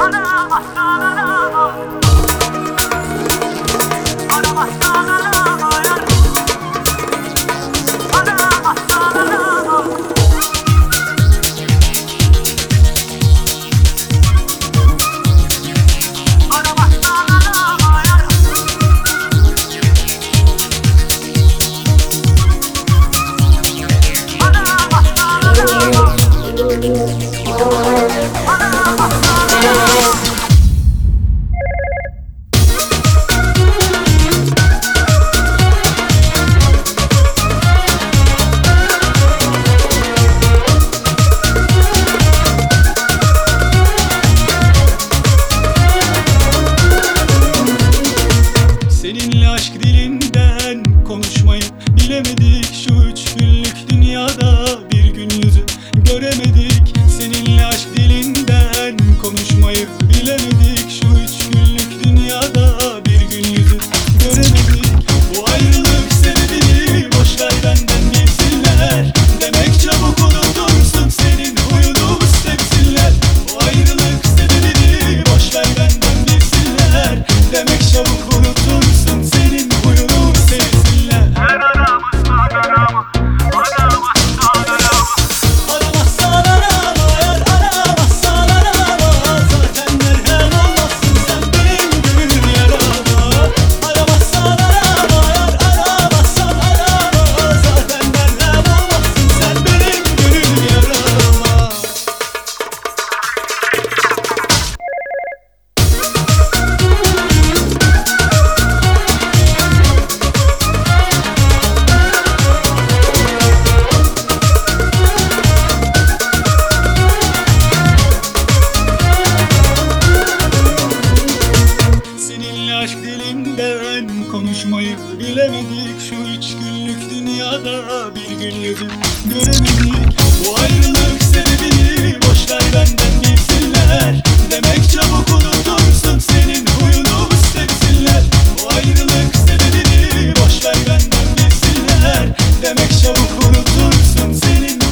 Seninle aşk dilinden konuşmayı bilemedik. Şu 3 günlük dünyada bir gün yüzü göremedik. Seninle aşk dilinden konuşmayı bilemedik. Şu 3 günlük dünyada bir gün yüzü göremedik. Bu ayrılık sebebini boşver benden bilsinler. Demek çabuk unutursun, senin huyunu sevsinler. Bu ayrılık sebebini boşver benden bilsinler. Demek çabuk unutursun, senin huyunu sevsinler. Aramazsan arama, eğer aramazsan arama. Zaten merhem olmazsın sen benim gönül yarama. Aramazsan arama, eğer aramazsan arama. Zaten merhem olmazsın sen benim gönül yarama. Seninle aşk dilinden konuşmayı bilemedik. Şu 3 günlük dünyada bir gün yüzü göremedik. Bu ayrılık sebebini boşver benden bilsinler. Demek çabuk unutursun, senin huyunu sevsinler. Bu ayrılık sebebini boşver benden bilsinler. Demek çabuk unutursun, senin